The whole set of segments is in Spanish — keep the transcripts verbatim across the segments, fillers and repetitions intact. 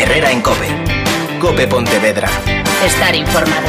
Herrera en COPE. COPE Pontevedra. Estar informado.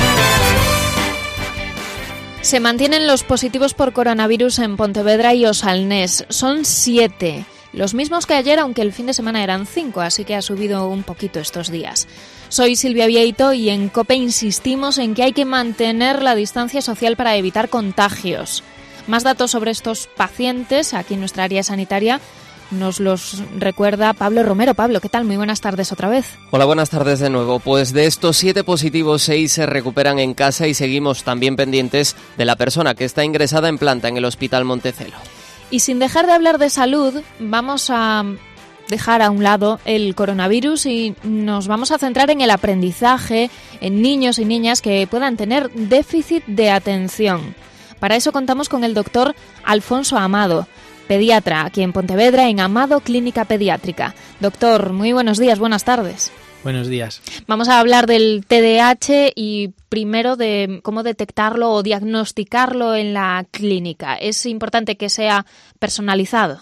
Se mantienen los positivos por coronavirus en Pontevedra y Osalnés. Son siete. Los mismos que ayer, aunque el fin de semana eran cinco, así que ha subido un poquito estos días. Soy Silvia Vieito y en COPE insistimos en que hay que mantener la distancia social para evitar contagios. Más datos sobre estos pacientes aquí en nuestra área sanitaria nos los recuerda Pablo Romero. Pablo, ¿qué tal? Muy buenas tardes otra vez. Hola, buenas tardes de nuevo. Pues de estos siete positivos, seis se recuperan en casa y seguimos también pendientes de la persona que está ingresada en planta en el Hospital Montecelo. Y sin dejar de hablar de salud, vamos a dejar a un lado el coronavirus y nos vamos a centrar en el aprendizaje, en niños y niñas que puedan tener déficit de atención. Para eso contamos con el doctor Alfonso Amado, pediatra aquí en Pontevedra, en Amado Clínica Pediátrica. Doctor, muy buenos días, buenas tardes. Buenos días. Vamos a hablar del T D A H y primero de cómo detectarlo o diagnosticarlo en la clínica. ¿Es importante que sea personalizado?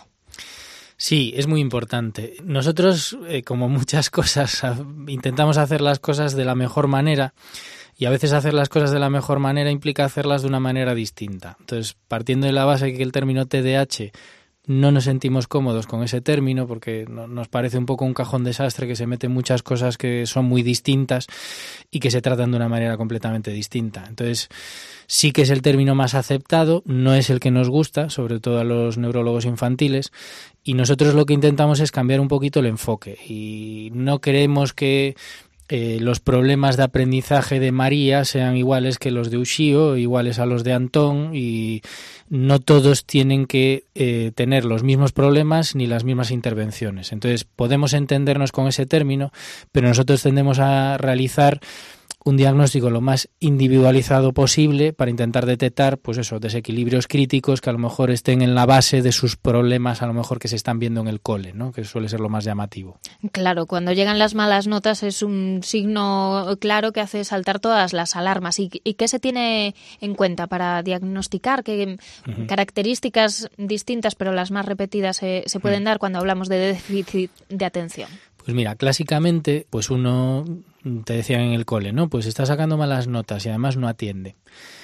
Sí, es muy importante. Nosotros, eh, como muchas cosas, intentamos hacer las cosas de la mejor manera y a veces hacer las cosas de la mejor manera implica hacerlas de una manera distinta. Entonces, partiendo de la base de que el término T D A H no nos sentimos cómodos con ese término porque no, nos parece un poco un cajón desastre que se meten muchas cosas que son muy distintas y que se tratan de una manera completamente distinta. Entonces, sí que es el término más aceptado, no es el que nos gusta, sobre todo a los neurólogos infantiles, y nosotros lo que intentamos es cambiar un poquito el enfoque y no queremos que Eh, los problemas de aprendizaje de María sean iguales que los de Uxío, iguales a los de Antón, y no todos tienen que eh, tener los mismos problemas ni las mismas intervenciones. Entonces podemos entendernos con ese término, pero nosotros tendemos a realizar un diagnóstico lo más individualizado posible para intentar detectar, pues eso, desequilibrios críticos que a lo mejor estén en la base de sus problemas, a lo mejor que se están viendo en el cole, ¿no? Que suele ser lo más llamativo. Claro, cuando llegan las malas notas es un signo claro que hace saltar todas las alarmas. ¿Y, y qué se tiene en cuenta para diagnosticar? ¿Qué uh-huh. características distintas, pero las más repetidas, se, se pueden uh-huh. dar cuando hablamos de déficit de atención? Pues mira, clásicamente, pues uno, te decían en el cole, ¿no? Pues está sacando malas notas y además no atiende.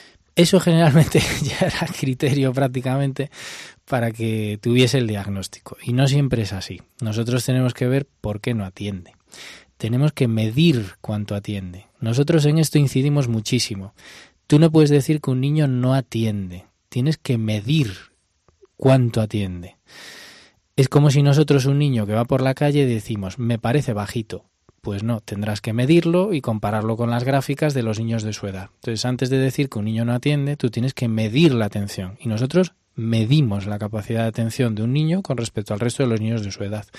Eso generalmente ya era criterio prácticamente para que tuviese el diagnóstico. Y no siempre es así. Nosotros tenemos que ver por qué no atiende. Tenemos que medir cuánto atiende. Nosotros en esto incidimos muchísimo. Tú no puedes decir que un niño no atiende. Tienes que medir cuánto atiende. Es como si nosotros, un niño que va por la calle, decimos, me parece bajito. Pues no, tendrás que medirlo y compararlo con las gráficas de los niños de su edad. Entonces, antes de decir que un niño no atiende, tú tienes que medir la atención. Y nosotros medimos la capacidad de atención de un niño con respecto al resto de los niños de su edad.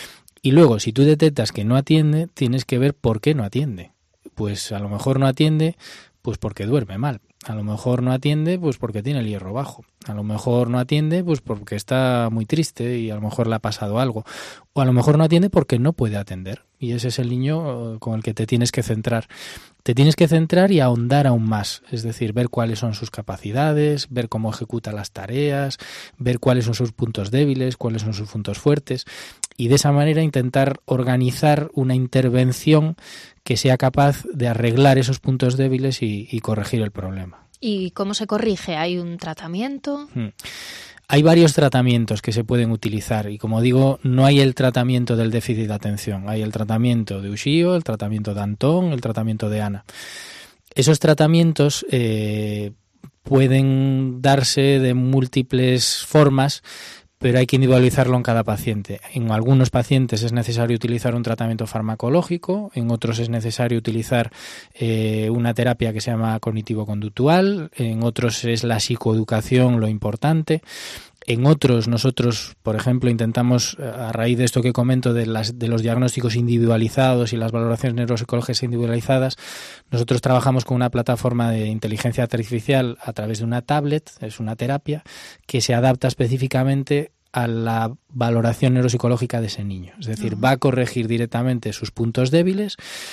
Y luego, si tú detectas que no atiende, tienes que ver por qué no atiende. Pues a lo mejor no atiende pues porque duerme mal. A lo mejor no atiende pues porque tiene el hierro bajo. A lo mejor no atiende pues porque está muy triste y a lo mejor le ha pasado algo. O a lo mejor no atiende porque no puede atender. Y ese es el niño con el que te tienes que centrar. Te tienes que centrar y ahondar aún más. Es decir, ver cuáles son sus capacidades, ver cómo ejecuta las tareas, ver cuáles son sus puntos débiles, cuáles son sus puntos fuertes. Y de esa manera intentar organizar una intervención que sea capaz de arreglar esos puntos débiles y, y corregir el problema. ¿Y cómo se corrige? ¿Hay un tratamiento? Hmm. Hay varios tratamientos que se pueden utilizar y, como digo, no hay el tratamiento del déficit de atención. Hay el tratamiento de Uxío, el tratamiento de Antón, el tratamiento de Ana. Esos tratamientos eh, pueden darse de múltiples formas, pero hay que individualizarlo en cada paciente. En algunos pacientes es necesario utilizar un tratamiento farmacológico, en otros es necesario utilizar eh, una terapia que se llama cognitivo-conductual, en otros es la psicoeducación lo importante. En otros nosotros, por ejemplo, intentamos, a raíz de esto que comento de, las, de los diagnósticos individualizados y las valoraciones neuropsicológicas individualizadas, nosotros trabajamos con una plataforma de inteligencia artificial a través de una tablet, es una terapia, que se adapta específicamente a la valoración neuropsicológica de ese niño. Es decir, uh-huh. va a corregir directamente sus puntos débiles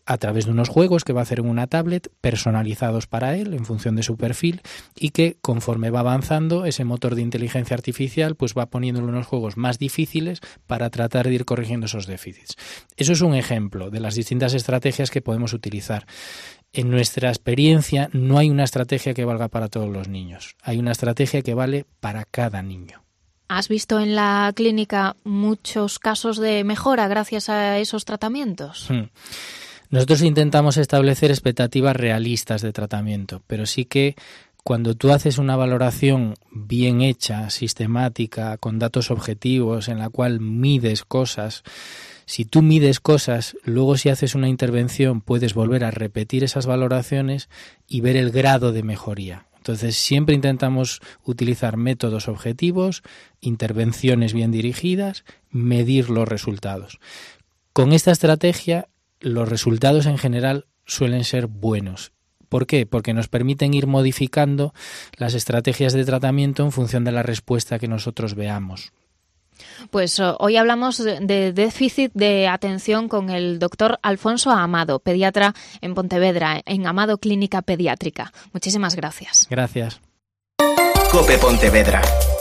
a través de unos juegos que va a hacer en una tablet personalizados para él en función de su perfil y que conforme va avanzando ese motor de inteligencia artificial pues va poniéndole unos juegos más difíciles para tratar de ir corrigiendo esos déficits. Eso es un ejemplo de las distintas estrategias que podemos utilizar. En nuestra experiencia no hay una estrategia que valga para todos los niños, hay una estrategia que vale para cada niño. ¿Has visto en la clínica muchos casos de mejora gracias a esos tratamientos? Hmm. Nosotros intentamos establecer expectativas realistas de tratamiento, pero sí que cuando tú haces una valoración bien hecha, sistemática, con datos objetivos, en la cual mides cosas, si tú mides cosas, luego si haces una intervención puedes volver a repetir esas valoraciones y ver el grado de mejoría. Entonces siempre intentamos utilizar métodos objetivos, intervenciones bien dirigidas, medir los resultados. Con esta estrategia los resultados en general suelen ser buenos. ¿Por qué? Porque nos permiten ir modificando las estrategias de tratamiento en función de la respuesta que nosotros veamos. Pues hoy hablamos de déficit de atención con el doctor Alfonso Amado, pediatra en Pontevedra, en Amado Clínica Pediátrica. Muchísimas gracias. Gracias. COPE Pontevedra.